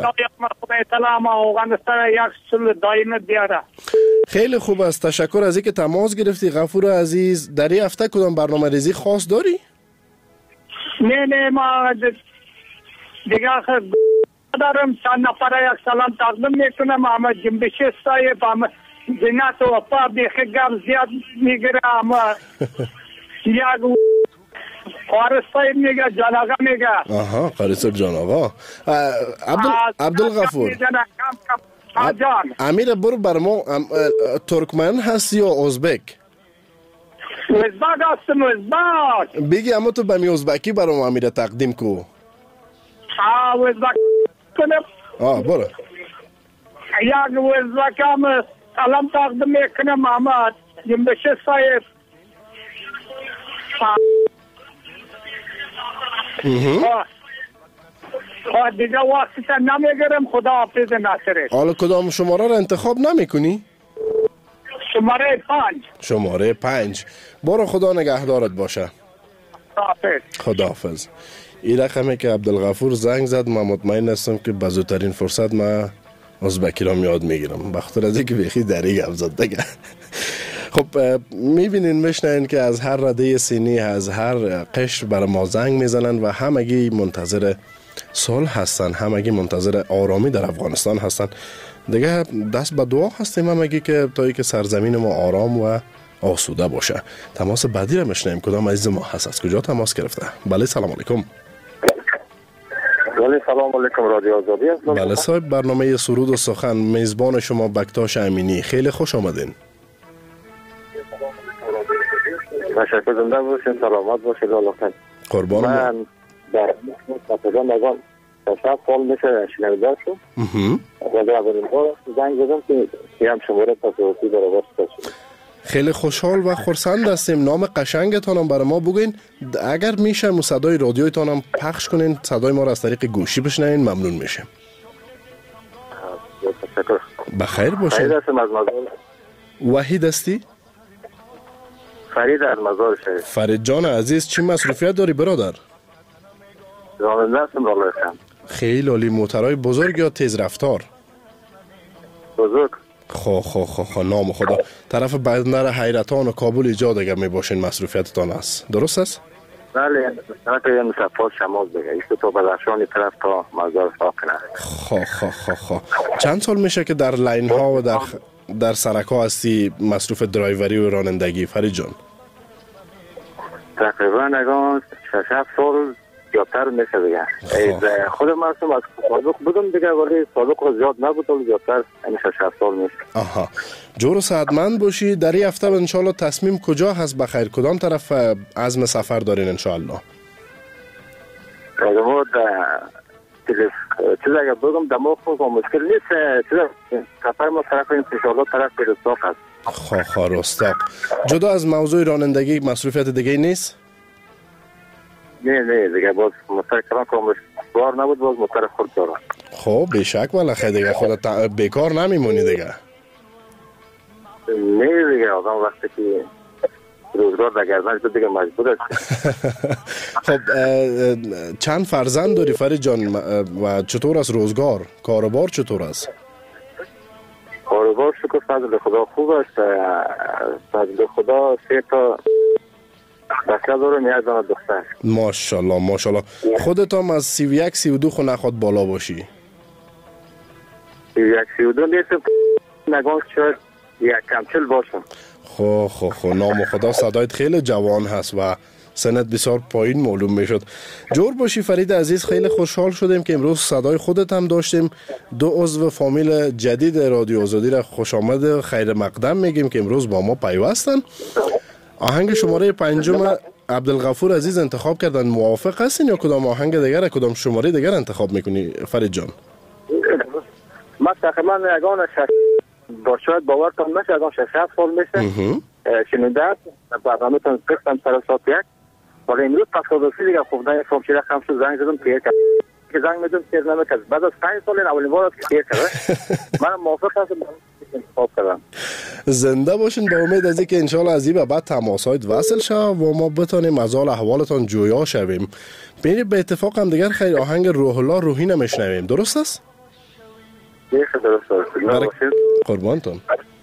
خیلی خوب است. تشکر از اینکه تماس گرفتی غفور عزیز. در این هفته کدام برنامه ریزی خاص داری؟ نه نه ما دیگه دارم چند نفر یک سلام تقدیم میکنم. اما جنبشی صاحب اما زینت و وفا بیخی گم زیاد میگیره. اما یک قارس صاحب میگه جان آقا میگه. آها قارس صاحب جان آقا. عبدال عبدالغفور امیر برو بر ما ترکمن هستی یا ازبک؟ ازبک هستم ازبک. بگی اما تو به می ازبکی برام امیر تقدیم کو. آه ازبک کنم. آه برو. یک ازبک هم سلام تقدیم میکنم. اما جنبشی صاحب خواهد دیگه وقتی تا نمیگرم. خدا حافظ ناصره. حالا کدام شماره را انتخاب نمی کنی؟ شماره پنج. شماره پنج. برو خدا نگهدارت باشه. خداحافظ. خداحافظ. این رقمی که عبدالغفور زنگ زد من مطمئن هستم که به زودترین فرصت من ازبکی را یاد میگیرم. بخاطر از اینکه بیخی دری گپ زد دیگه. خب میبینین میشنین که از هر رده سینی از هر قشر برای ما زنگ میزنن و همگی منتظر صلح هستن، همگی منتظر آرامی در افغانستان هستن. دیگه دست به دعا هستیم همگی که تا که سرزمین ما آرام و آسوده باشه. تماس بعدی را میشنیم کدام عزیز ما هست، از کجا تماس گرفته؟ بله سلام علیکم. بله سلام علیکم رادیو آزادی است. بله صاحب، برنامه سرود و سخن، میزبان شما بکتاش امینی. خیلی خوش آمدین. تشکر زنده باشین، سلامت باشید. الله قربان من در مثلا نگان شش سال میشه شنیدار شد. و در اولین بار زنگ زدم که هم شماره تصادفی برابر شد. خیلی خوشحال و خرسند هستیم. نام قشنگتان هم برای ما بگین. اگر میشه مو صدای رادیویتان هم پخش کنین، صدای ما را از طریق گوشی بشنوین، ممنون میشه. تشکر. بخیر باشین. فرید هستم از مزار. وحید هستی؟ فرید از مزار شهید. فرید جان عزیز، چی مصروفیت داری برادر؟ راننده هستم راه خم. خیلی عالی. موترهای بزرگ یا تیز رفتار؟ بزرگ. خو خو خو خو نام خدا. طرف بندر حیرتان و کابل ایجاد اگر می باشین مصروفیتتان است، درست است؟ بله، طرف یه مسافر شماز دیگه ایست تو بدخشان طرف تا مزار ساکنه. خو خو خو خو چند سال میشه که در لاین ها و در در سرک ها هستی مصروف درایوری و رانندگی فرید جان؟ تقریبا نگاه شش هفت سال زیادتر میشه دیگه. خودم هستم از سابق بودم دیگه، ولی سابق زیاد نبود ولی زیادتر یعنی شش هفت سال میشه. آها. جور و صحتمند باشی. در این هفته انشالله تصمیم کجا هست بخیر؟ کدام طرف عزم سفر دارین انشالله؟ ما چیز اگر بگم دماغ خود مشکل نیست. چیز سفر ما طرف انشالله طرف رستاق هست. خواه خواه رستاق. جدا از موضوع رانندگی مصروفیت دیگه نیست؟ نه نه دیگه باز مستر کلان کامش بار نبود، باز مستر خود دارم. خب بیشک والا خیلی دیگه خودت بیکار نمیمونی دیگه. نه دیگه آدم وقتی که روزگار در گردنش تو دیگه مجبور است. خب چند فرزند داری فرید جان و چطور است روزگار؟ کاروبار چطور است؟ کاروبار شکر فضل خدا خوب است. فضل خدا سه تا بچه دارم، یک دانه دختر. ماشاءالله ماشاءالله. خودت هم از سی و یک سی و دو خو نخواد بالا باشی؟ سی و یک سی و دو نیستم، نگاه شاید یک کمچل باشم. خو خو خو نام خدا صدایت خیلی جوان هست و سنت بسیار پایین معلوم میشد. جور باشی فرید عزیز، خیلی خوشحال شدیم که امروز صدای خودت هم داشتیم. دو عضو فامیل جدید رادیو آزادی را خوش آمد خیر مقدم میگیم که امروز با ما پیوستن. آهنگ شماره پنجم عبدالغفور عزیز انتخاب کردن، موافق هستین یا کدام آهنگ دیگر، کدام شماره دیگر انتخاب میکنی فرید جان؟ من تقریبا یگان شش با شاید باورتان نشه یگان شش هفت سال میشه شنونده است. برنامه تان قسم سر ساعت یک ولی امروز تصادفی دیگه خوب نه فهم شده خمسه زنگ زدم که که زنگ میدم که نمیکرد. بعد از پنج سال این اولین بار است که کرده. من موافق هستم انتخاب کردم. زنده باشین، با امید از اینکه انشالله از این به بعد تماس‌هایت وصل شه و ما بتونیم از حال احوالتان جویا شویم. ببینید به اتفاق هم دیگر خیر آهنگ روح الله روحی نمیشنویم، درست است؟ درست است. قربانتون.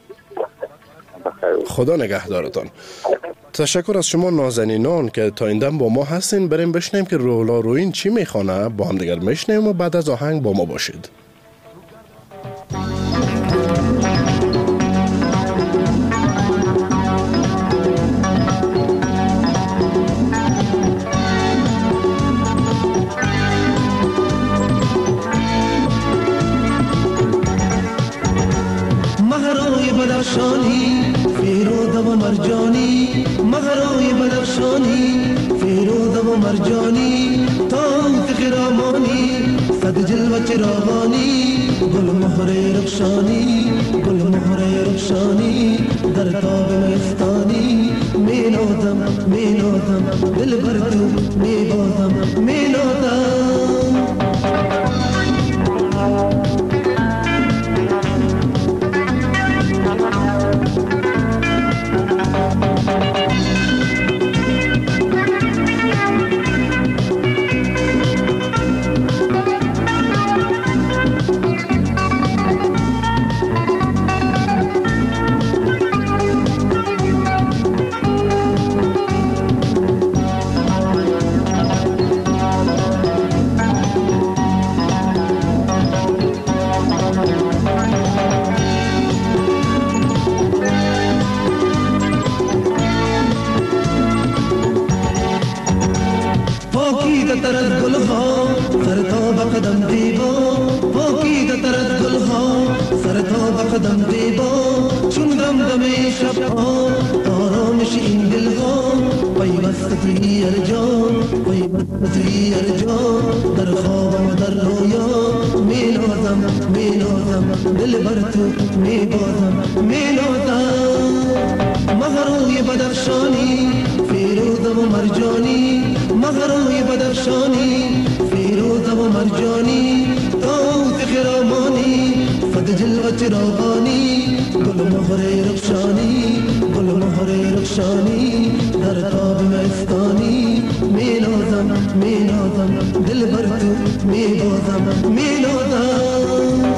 خدا نگهدارتان. تشکر از شما نازنینان که تا این دم با ما هستین. بریم بشنیم که روح الله روحی چی میخوانه، با هم دیگر میشنیم و بعد از آهنگ با ما باشید. مهرای بدخشانی فیروزه و مرجانی، مهرای بدخشانی فیروزه و مرجانی، تاوت خرامانی صد جلوه چراغانی، گل مهر رخشانی گل مهر رخشانی، در تاب مستانی می نازم می نازم دل بر تو می بازم می نازم. تر از گل ها سر تا به قدم دیبا، پاکیده تر از گل ها سر تا به قدم دیبا، چون دمدمه شب ها آرامش این دل ها، پیوسته توی ارجان پیوسته توی ارجان، در خوابم و در رویا می نازم می نازم دل بر تو می بازم می نازم. مهرای بدخشانی فیروزه و مرجانی، مهرای بدخشانی فیروزه و مرجانی، تاوت خرامانی صد جلوه چراغانی، گل مهر رخشانی گل مهر رخشانی، در تاب مستانی می نازم می نازم دل بر تو می بازم می نازم.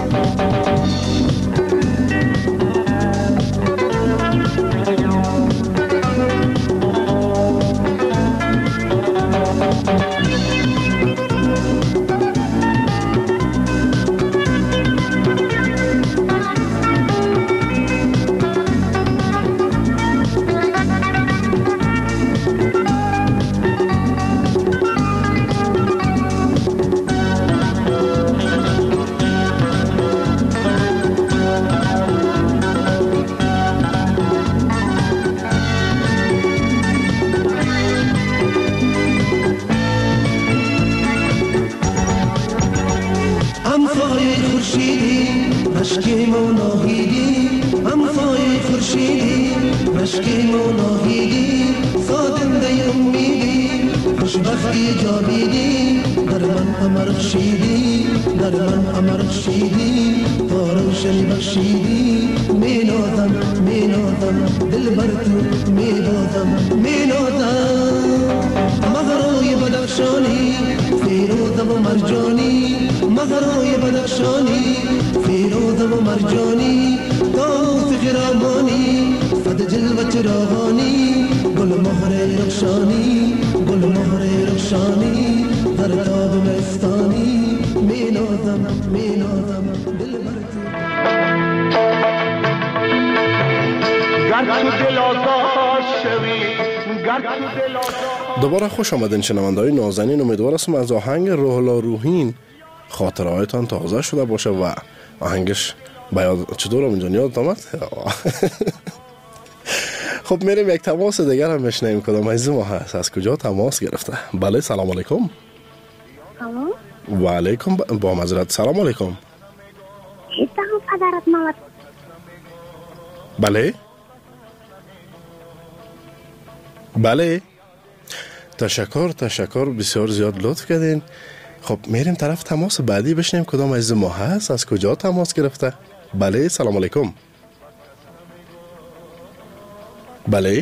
رشکیم و ناهیدی همسایه خورشیدی، رشکیم و ناهیدی سازنده امیدی، خوشبختی جاویدی در من امر بخشیدی در من امر بخشیدی تا روشنی بخشیدی می نازم می نازم دل بر تو می دازم می نازم مهرای بدخشانی فیروزه و مرجانی مهرای بدخشانی فیروزه و مرجانی طاووس خرامانی صد جلوه چراغانی گل مهر رخشانی گل مهر رخشانی در تاب مستانی می نازم می نازم دل بر تو گر تو دل آزاد شوی گر تو دل آزاد. دوباره خوش آمدین شنونده‌های نازنین. امیدوار هستم از آهنگ روح الله روحین خاطرهایتان تازه شده باشه و آهنگش بیاد. چطور اینجا یادت آمد؟ خب میریم یک تماس دیگر هم بشنویم. کدام عزیز ما هست؟ از کجا تماس گرفته؟ بله سلام علیکم. سلام. و علیکم با معذرت. سلام علیکم. اتهام پدرت مالت. بله بله تشکر تشکر بسیار زیاد لطف کردین. خب میریم طرف تماس بعدی بشنیم کدام عزیز ما هست، از کجا تماس گرفته. بله سلام علیکم. بله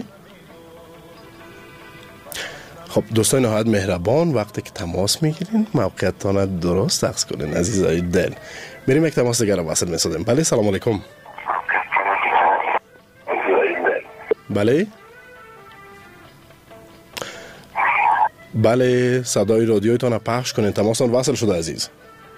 خب دوستان نهایت مهربان، وقتی که تماس میگیرین موقعیتتان درست عکس کنین عزیزای دل. میریم یک تماس دیگر رو وصل میسازیم. بله سلام علیکم. بله بله صدای رادیویتان رو پخش کنین، تماسان وصل شده عزیز.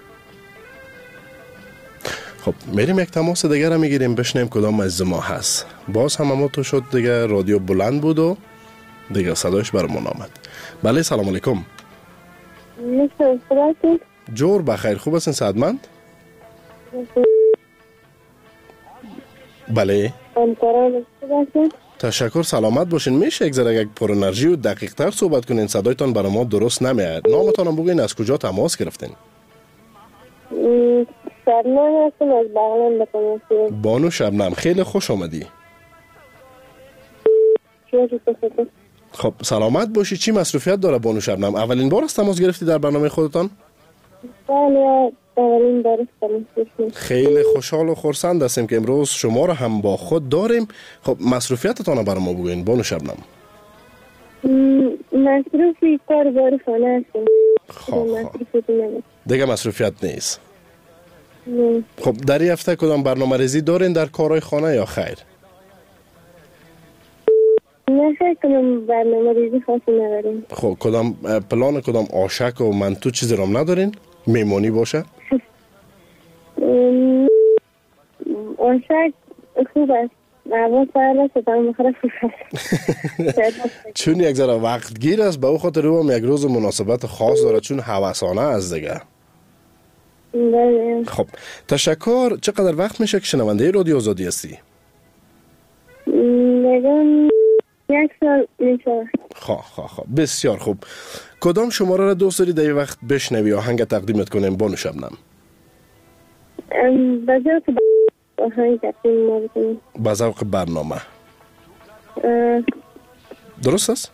خب میریم یک تماس دیگر رو میگیریم بشنیم کدام از ما هست. باز هم ما تو شد دیگه رادیو بلند بود و دیگه صدایش برامون آمد. بله سلام علیکم. جور بخیر، خوب هستین صحتمند؟ بله تشکر سلامت باشین. میشه یک ذره یک پر انرژی و دقیق تر صحبت کنین، صدایتان برای ما درست نمیاد. نامتان هم بگوین، از کجا تماس گرفتین؟ شبنم هستم از بغلان بکنم. بانو شبنم خیلی خوش آمدی. خب سلامت باشی. چی مصروفیت داره بانو شبنم؟ اولین بار است تماس گرفتی در برنامه خودتان؟ بله اولین بار است. خیلی خوشحال و خرسند هستیم که امروز شما را هم با خود داریم. خب مصروفیتتان برای ما بگوین بانو شبنم. مصروفی کار بار خانه هستم. خب دیگه مصروفیت نیست. نه. خب در این هفته کدام برنامه ریزی دارین در کارهای خانه یا خیر؟ نه خیر کدام برنامه ریزی خاصی نداریم. خب کدام پلان کدام آشک و منتو چیزی رام ندارین؟ میمونی باشه؟ آشک خوب است. نوا سرد است و مخرف خوب است. چون یک ذره وقت گیر است به او خاطر او هم یک روز مناسبت خاص داره چون هوسانه است دیگه. بله. خب تشکر. چقدر وقت میشه که شنونده رادیو آزادی هستی؟ نگم یک سال میشه. خواه خواه خواه بسیار خوب. کدام شماره را دوست داری در این وقت بشنوی آهنگ تقدیمت کنیم بانو شبنم؟ بذار که آهنگ تقدیم کنیم. با ذوق برنامه درست است؟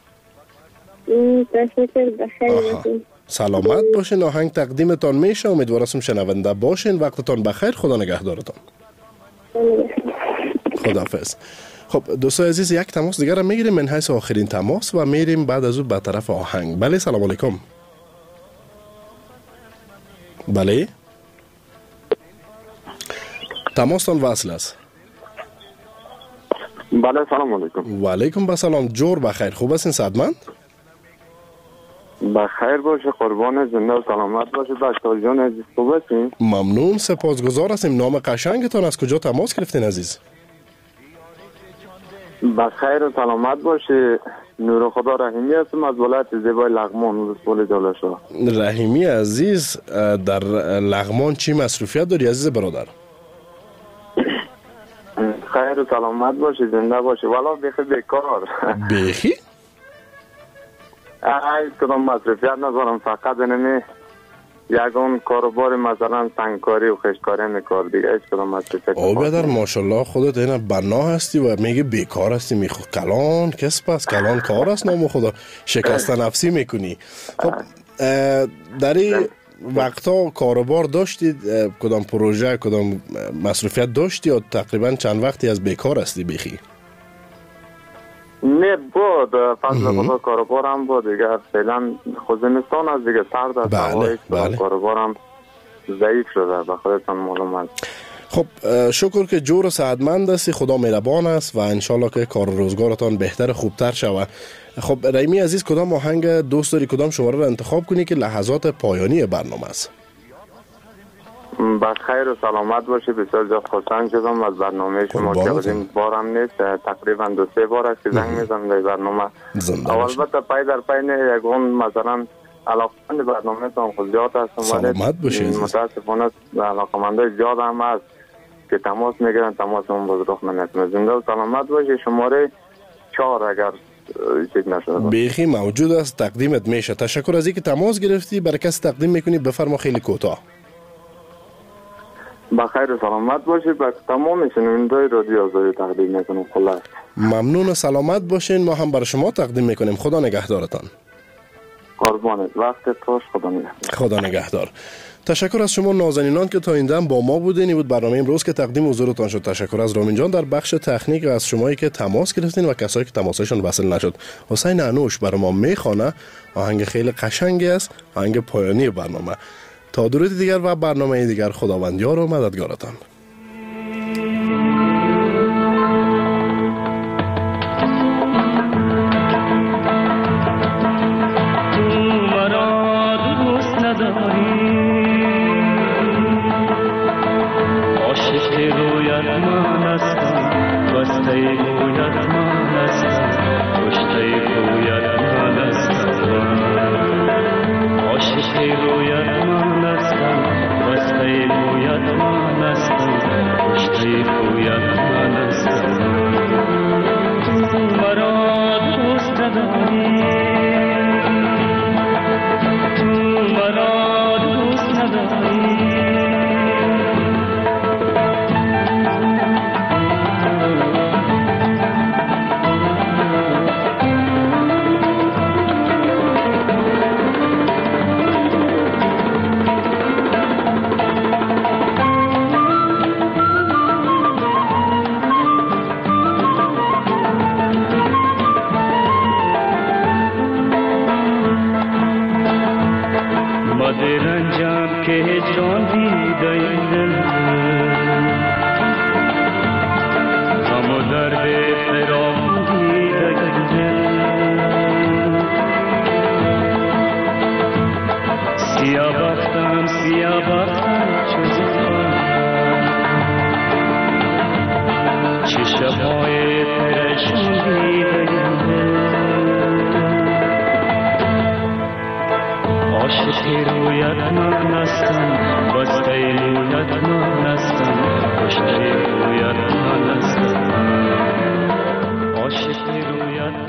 تشکر بخیر. سلامت باشین. آهنگ تقدیمتان میشه. امیدوارم شنونده باشین. وقتتان بخیر. خدا نگهدارتان. خداحافظ. خب دوستای عزیز یک تماس دیگر هم میگیریم من حیث آخرین تماس و میریم بعد از او به طرف آهنگ. بله سلام علیکم. بله تماستان وصل است. بله سلام علیکم. و علیکم بسلام. جور بخیر، خوب هستین صحتمند؟ بخیر باشه قربان، زنده و سلامت باشه. بچه‌ها جان عزیز خوب هستین؟ ممنون سپاسگزار هستیم. نام قشنگتان از کجا تماس گرفتین عزیز؟ بخیر و سلامت باشه. نور خدا رحیمی هستم از ولایت زیبای لغمان ولسوالی دالشا. رحیمی عزیز در لغمان چی مصروفیت داری عزیز برادر؟ خیر و سلامت باشه، زنده باشه. والا بیخی بیکار. بیخی؟ ای کدام مصروفیت ندارم، فقط نمی یگان کاروبار مثلا سنگکاری و خشکاری میکار دیگه. هیچ کدام مصروفیت. او بدر ماشاءالله خودت اینا بنا هستی و میگه بیکار هستی. میخو کلان کسب است، کلان کار است نام خدا. شکست نفسی میکنی. خب در این وقتا کاروبار داشتید؟ کدام پروژه کدام مصروفیت داشتی یا تقریبا چند وقتی از بیکار هستی بیخی؟ نه بود فضل خدا کاروبارم بود دیگه. فعلا خوزمستان از دیگه سرد است. بله بله. کاروبارم ضعیف شده به خودتان معلوم است. خب شکر که جور و صحتمند هستی، خدا مهربان است و انشالله که کار روزگارتان بهتر خوبتر شود. خب ریمی عزیز، کدام آهنگ دوست داری کدام شماره را انتخاب کنی که لحظات پایانی برنامه است؟ با خیر و سلامت باشی. بسیار زیاد خوشحال شدم از برنامه شما که این بارم نیست، تقریبا دو سه بار است که زنگ میزنم در برنامه. البته پای در پای نه یکون مثلا علاقمند برنامه تان خود زیاد هستم. سلامت باشی. متاسفانه علاقمنده زیاد هم هست که تماس میگیرن، تماس اون باز رخ نمیکنه. زنده و سلامت باشی. شماره چهار اگر چیز نشده بیخی موجود است، تقدیمت میشه. تشکر از اینکه تماس گرفتی. برای کسی تقدیم میکنی؟ بفرما خیلی کوتاه. بخیر و سلامت باشید. با تمام شنوندگان رادیو آزادی تقدیم میکنم. خلاص ممنون و سلامت باشین. ما هم برای شما تقدیم میکنیم. خدا نگهدارتان. قربانت. وقت خوش. خدا نگهدار. خدا نگهدار. تشکر از شما نازنینان که تا این دم با ما بودین. این بود برنامه امروز که تقدیم حضورتان شد. تشکر از رامین جان در بخش تکنیک، از شمایی که تماس گرفتین و کسایی که تماسشون وصل نشد. حسین انوش برای ما میخوانه. آهنگ خیلی قشنگی است، آهنگ پایانی برنامه. تا درود دیگر و برنامه دیگر، خداوندیار و مددگارتان. عاشقی رویت من هستم، بسته رویت من هستم، کشته رویت من هستم، عاشقی رویت